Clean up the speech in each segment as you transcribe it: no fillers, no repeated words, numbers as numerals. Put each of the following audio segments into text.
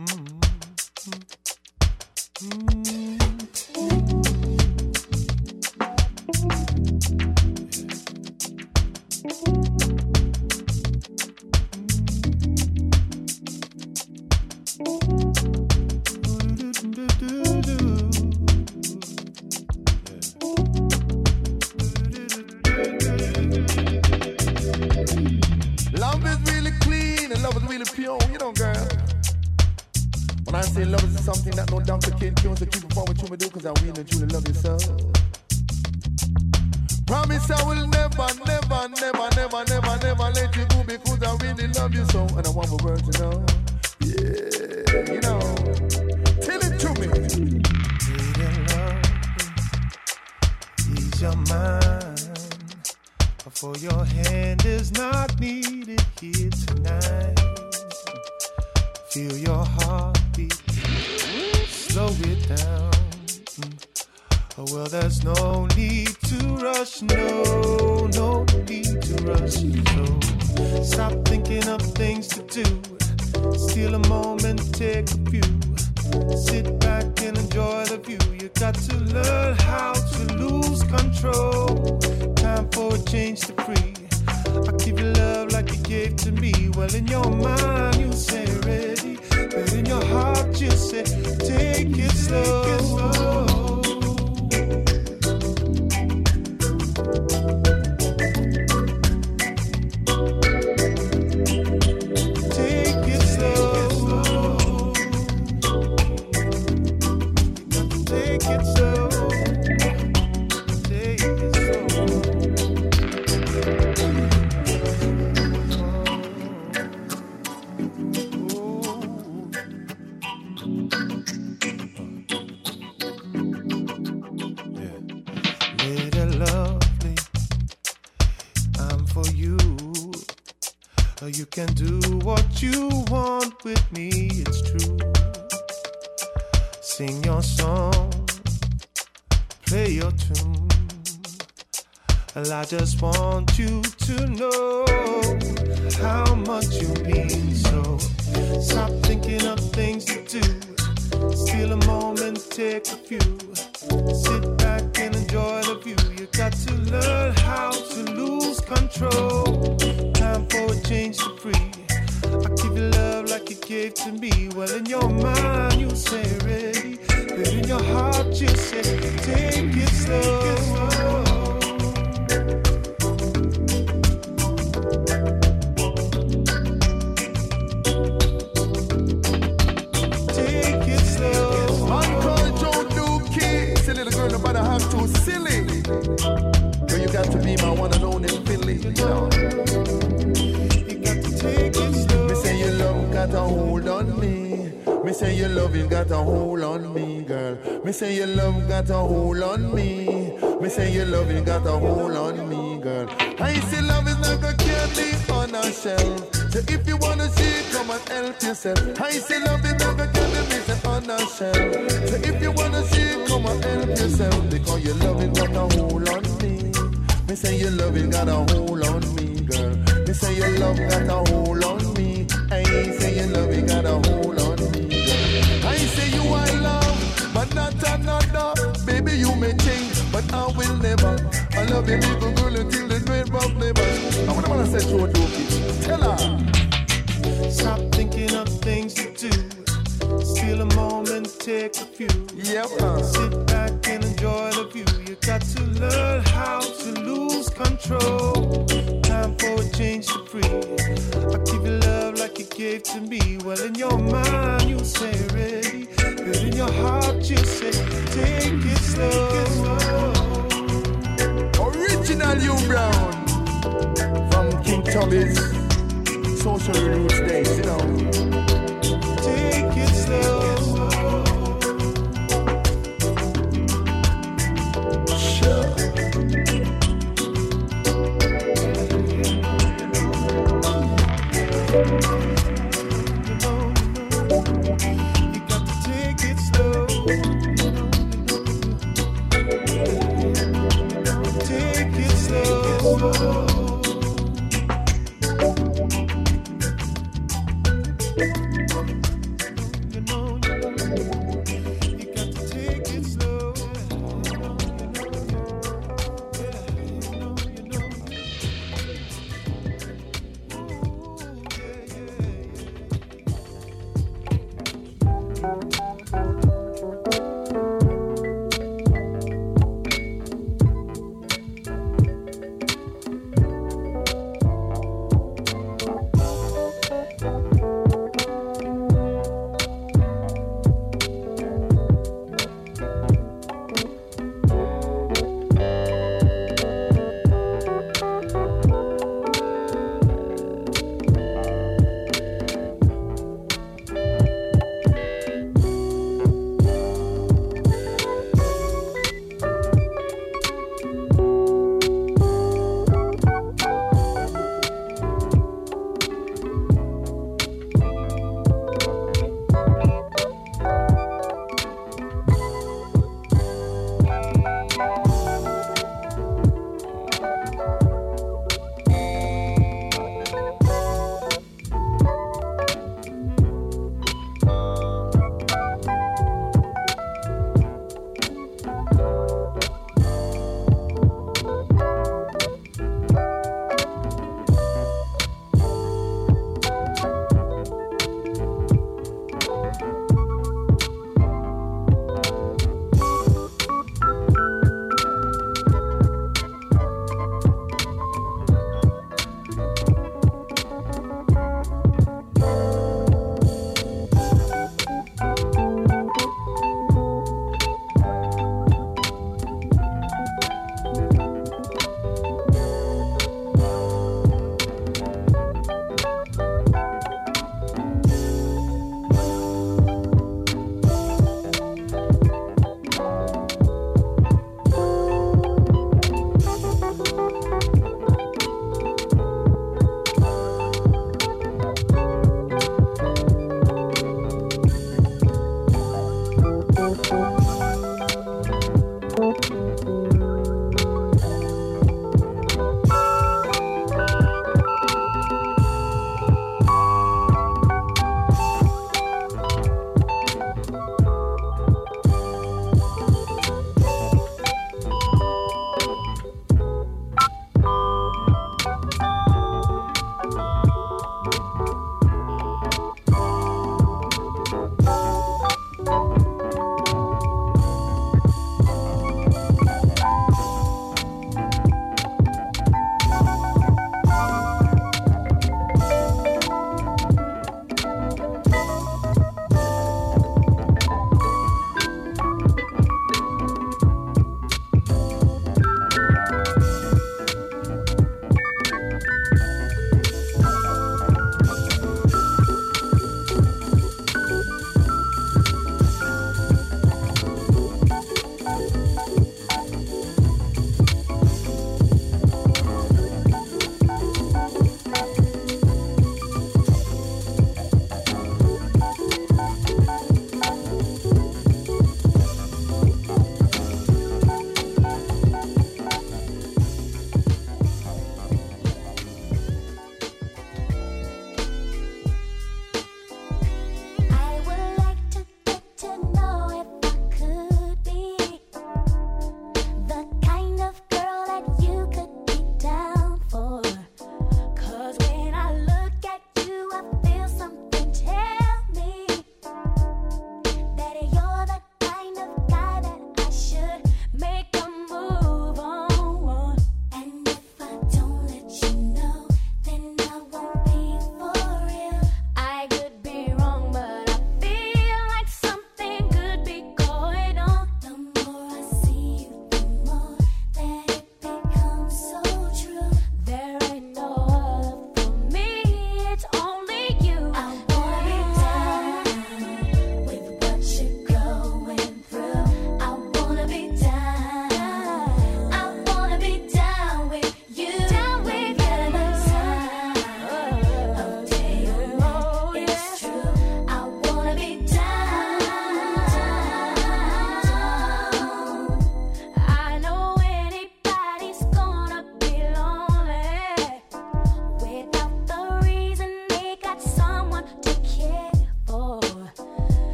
Love is really clean and love is really pure, you know, girl. When I say love is something that no doctor can cure, so keep it forward to me, do, cause I really truly love you so. Promise I will never, never, never, never, never, never let you go, because I really love you so, and I want my world to know. Yeah, you know, tell it to me. Ease your mind, for your hand is not needed here tonight. Feel your heartbeat, slow it down. Oh, well, there's no need to rush, no need to rush. So stop thinking of things to do, steal a moment, take a few. Sit back and enjoy the view. You got to learn how to lose control. Time for a change to free. I give you love like you gave to me. Well, in your mind you say ready, but in your heart you say take it slow. You can do what you want with me, it's true. Sing your song, play your tune. Well, I just want you to know how much you mean. So stop thinking of things to do, steal a moment, take a few. Sit back and enjoy the view. You got to learn how to lose control. Time for a change to free. I give you love like you gave to me. Well, in your mind you say ready, but in your heart you say take it slow. Take it slow. Man called Joe Dookie. Say little girl, nobody have too silly. Girl, you got to be my one and only Philly, you know. Me say your love got a hold on me. Me say your love you got a hold on me, girl. Me say your love got a hold on me. Me say your love you got a hold on me, girl. I say love is like a candy on a shelf. So if you wanna see it, come and help yourself. I say love is like a candy on a shelf. So if you wanna see it, come and help yourself. Because your love you got a hold on me. Me say your love you got a hold on me, girl. Me say your love got a hold on me. I say your love you got a hold on me, girl. I say you I love, but not another. Baby, you may change, but I will never. I love you, little girl, until the great rock never. I wanna say to a dookie. Tell her. Stop thinking of things to do, steal a moment, take a few. Yep. Sit back and enjoy the view. You got to learn how to lose control. Time for a change to free. I give you love like you gave to me. Well, in your mind you say ready, but in your heart you say take it slow. Original Hugh Brown from King Tubby's Social Roots Days, you know. Take it slow.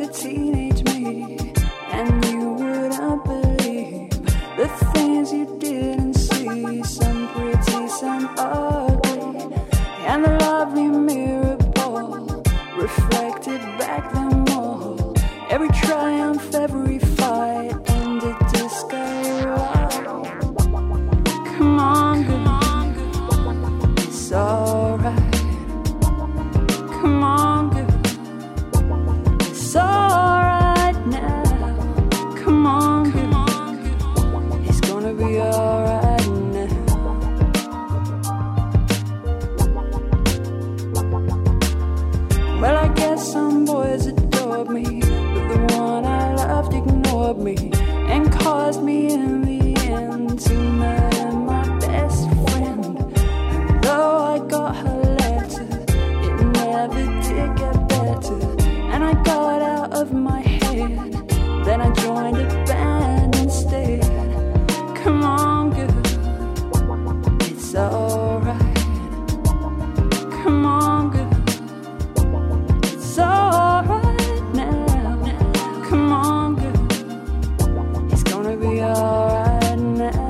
the teenage me, and you wouldn't believe the things you didn't see. Some pretty, some ugly, and the lovely mirror ball reflected back them all. Every triumph, every fight, and a disco light. Come on, girl, it's alright. Come on, girl, it's alright now. Come on, girl, it's gonna be alright now. Well, I guess some boys adored me, but the one I loved ignored me and caused me in the end to murder my best friend. And though I got her letter, it never did get better. And I got out of my head, then I joined a band instead. Come on, girl, it's alright. Come on, girl, it's alright now. Come on, girl, it's gonna be alright now.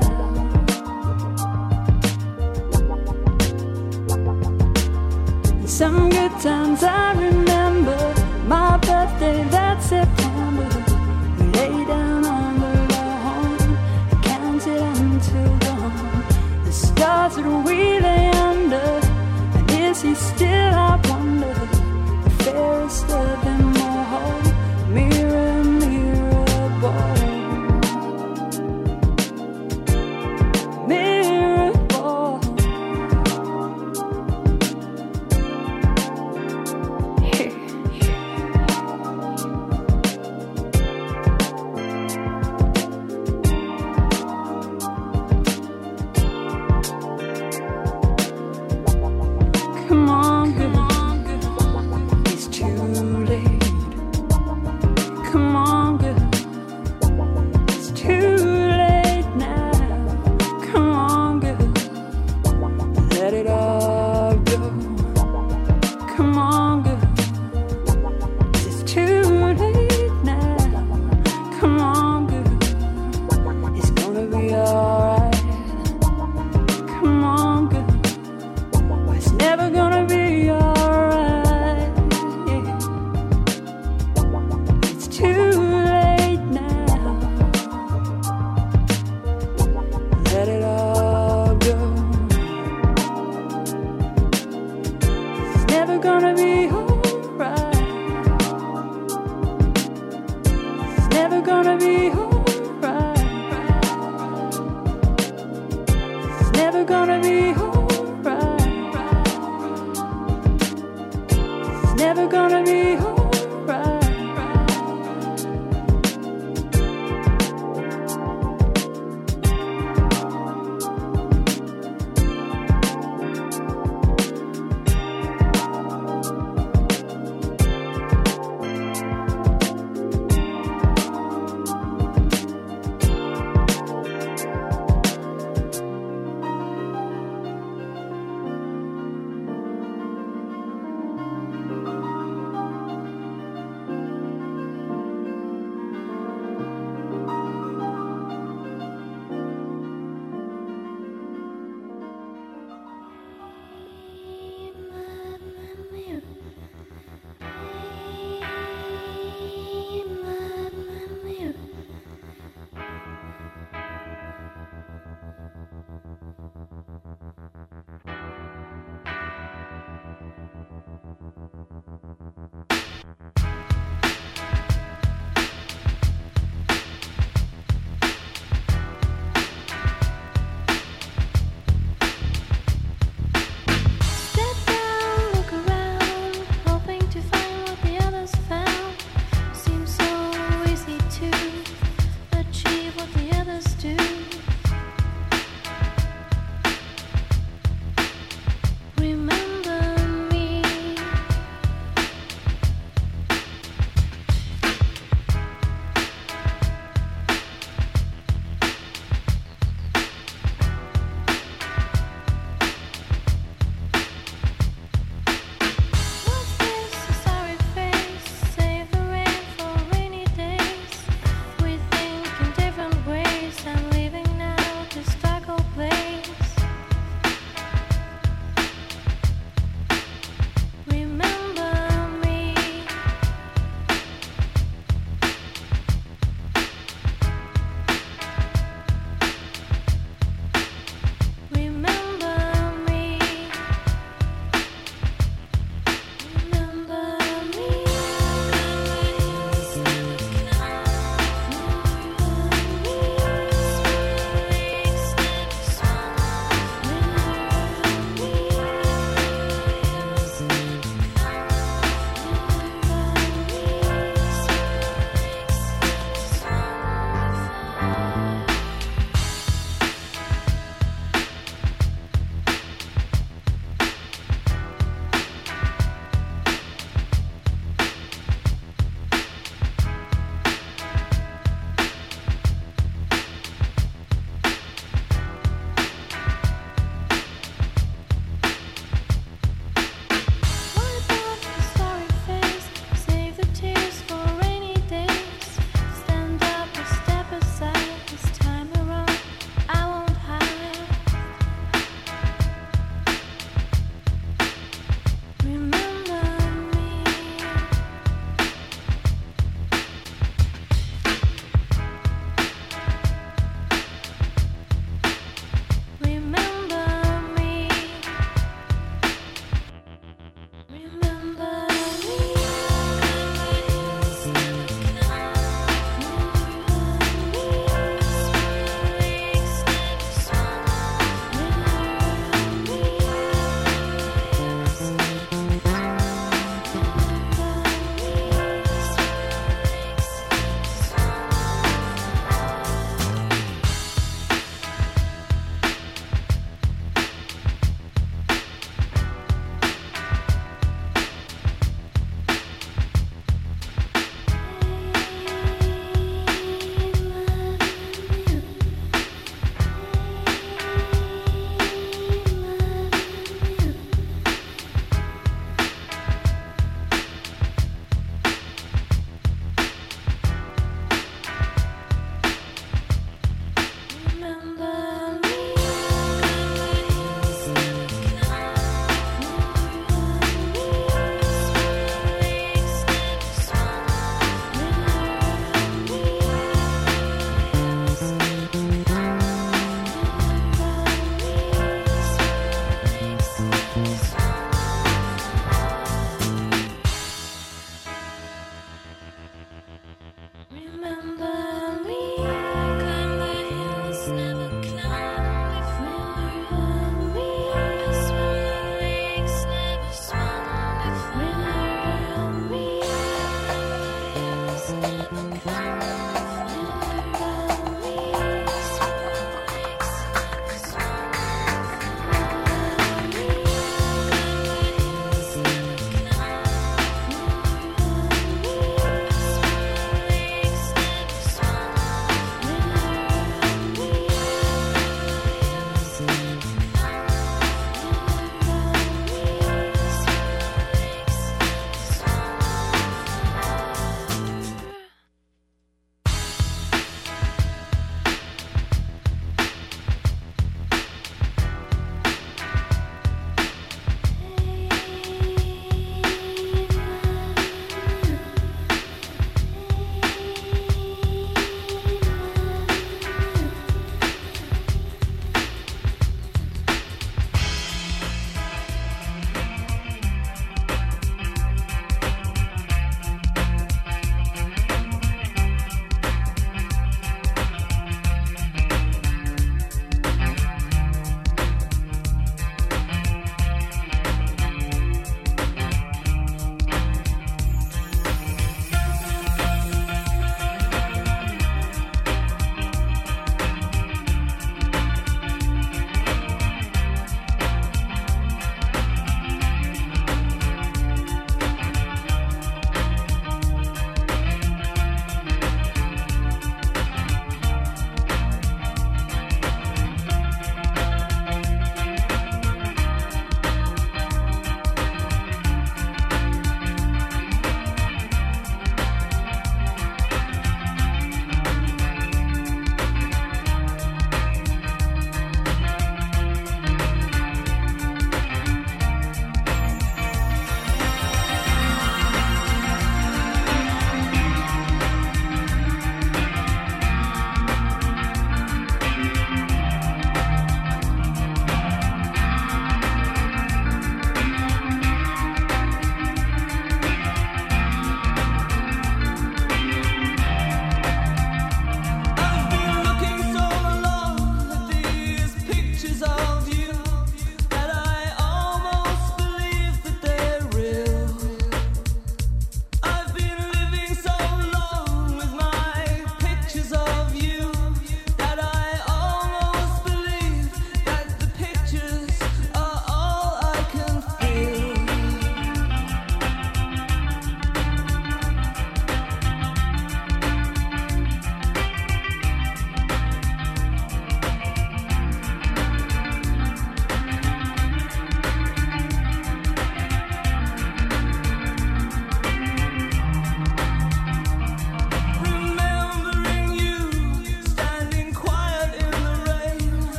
Some good times I remember, my birthday that September. We lay down on the lawn, counted until dawn. The stars that we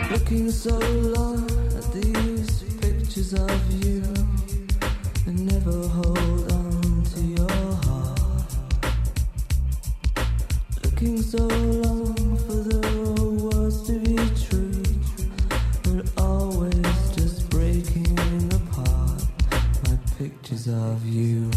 Looking so long at these pictures of you and never hold on to your heart. Looking so long for the words to be true, but always just breaking apart my pictures of you.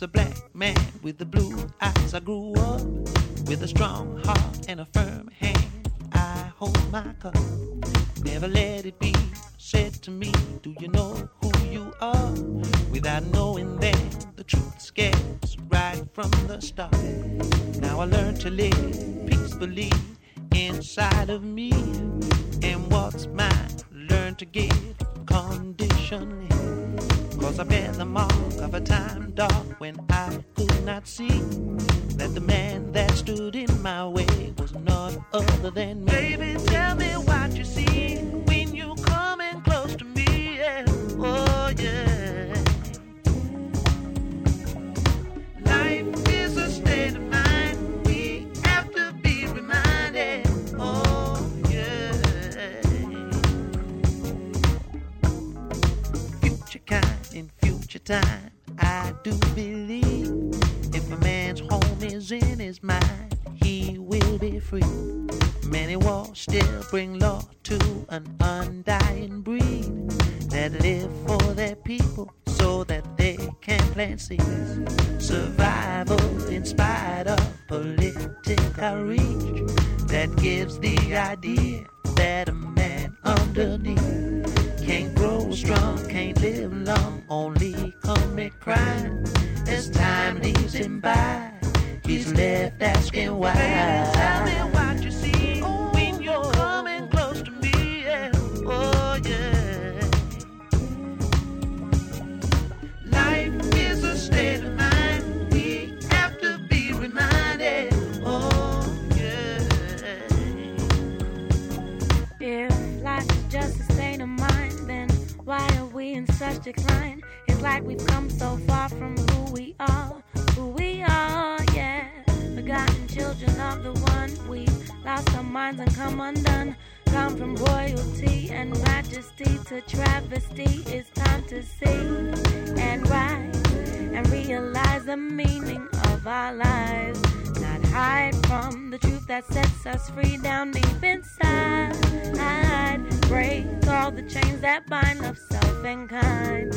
a black man with the blue eyes. I grew up with a strong heart and a firm hand. I hold my cup, never let it be said to me, do you know who you are? Without knowing that the truth scares right from the start. Now I learn to live peacefully inside of me, and what's mine, learn to give conditionally. Cause I bear the mark of a time dark when I could not see that the man that stood in my way was none other than me. Baby, tell me what you see when you coming close to me, yeah. Oh yeah. Life is a state of mind, we have to be reminded. Oh yeah. Future kind in future time, I do believe if a man's home is in his mind, he will be free. Many wars still bring law to an undying breed that live for their people so that they can plant seeds. Survival in spite of political reach that gives the idea that a man underneath can't grow strong, can't live long, only commit crime. As time leaves him by, he's left asking why. Baby, tell me what you see when you're coming close to me, yeah. Oh yeah. Life is a state of mind, we have to be reminded. Oh yeah. If life is just a state of mind, then why are we in such decline? It's like we've come so far from who we are, yeah. Forgotten children of the one, we've lost our minds and come undone. Come from royalty and majesty to travesty. It's time to see and rise and realize the meaning of our lives. Not hide from the truth that sets us free down deep inside. Break all the chains that bind up self and kind.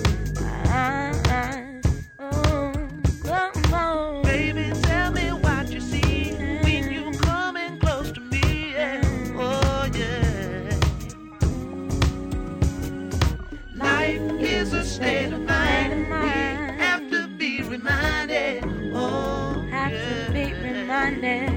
Baby, tell me what you see when you coming close to me, yeah. Oh yeah. Life is a state of mind, we have to be reminded. Oh, have to be reminded.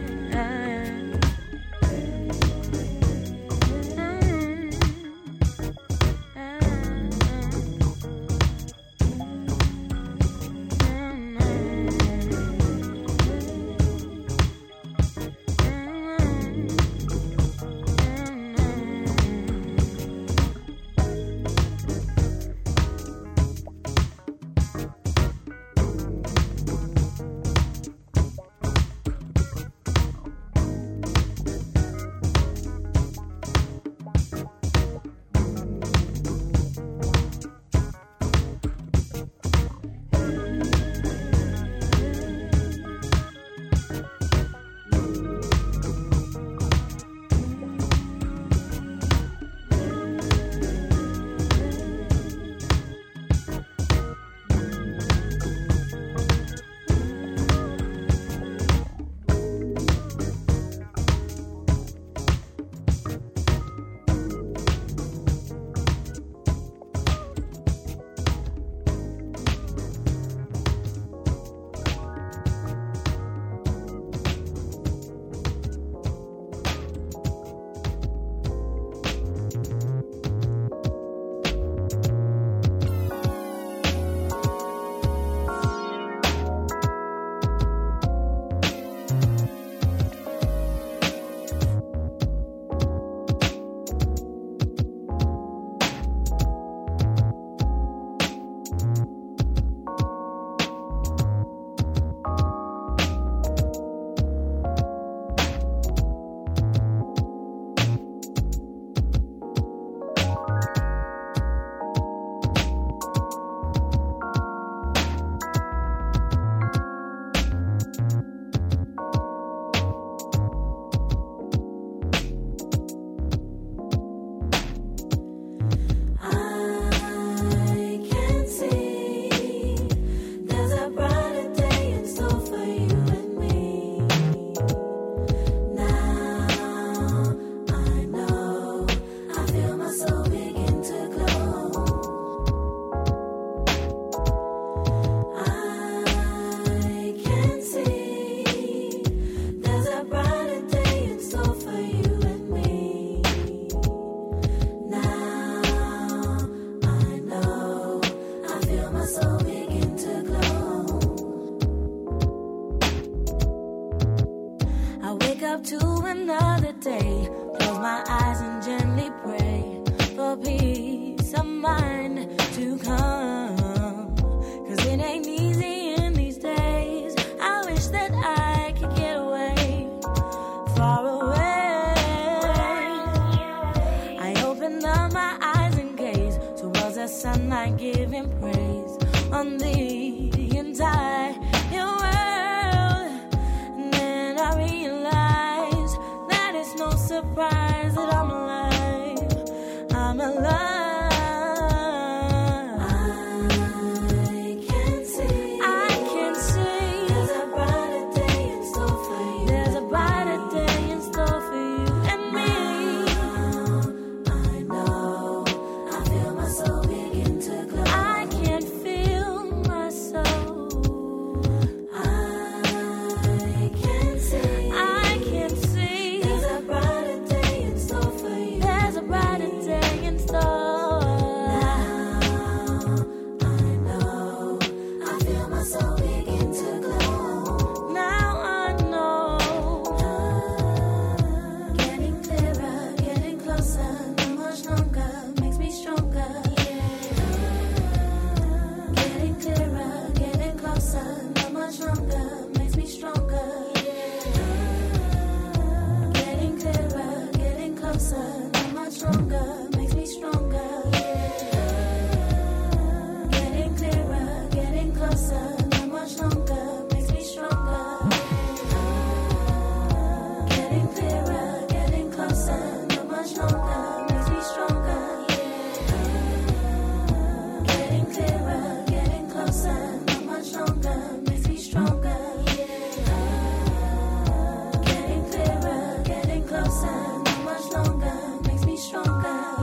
I give him praise on the entire world. And then I realize that it's no surprise that I'm alive. I'm alive. Getting closer, not much longer, makes me stronger.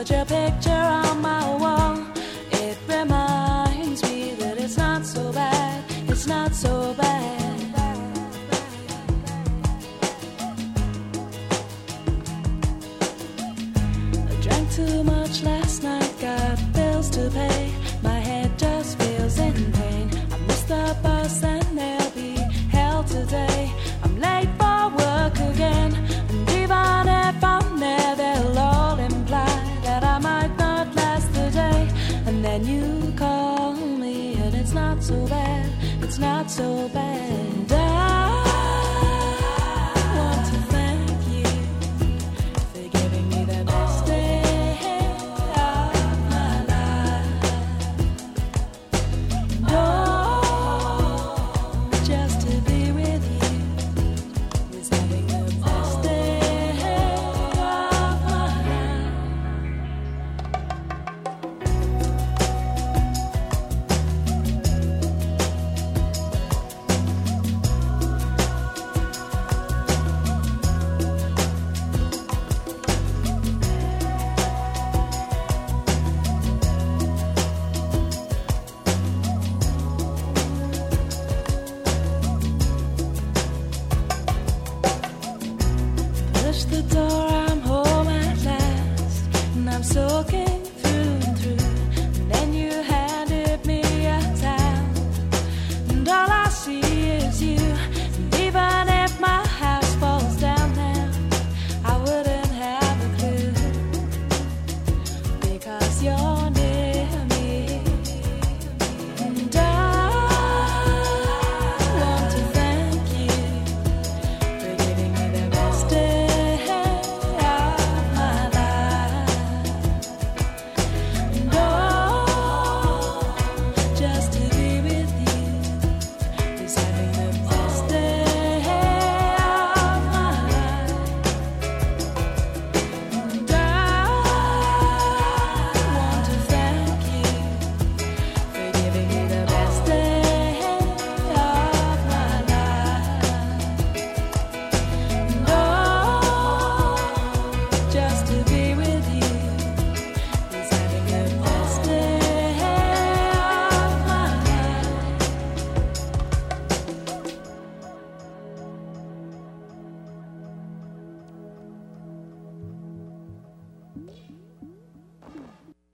Put your picture on my wall. It reminds me that it's not so bad. It's not so bad. I drank too much last night, got bills to pay. My head just feels in pain. I missed the bus and there'll be hell today. I'm late for work again, and even if I'm there, they'll all imply that I might not last the day. And then you call me, and it's not so bad. It's not so bad.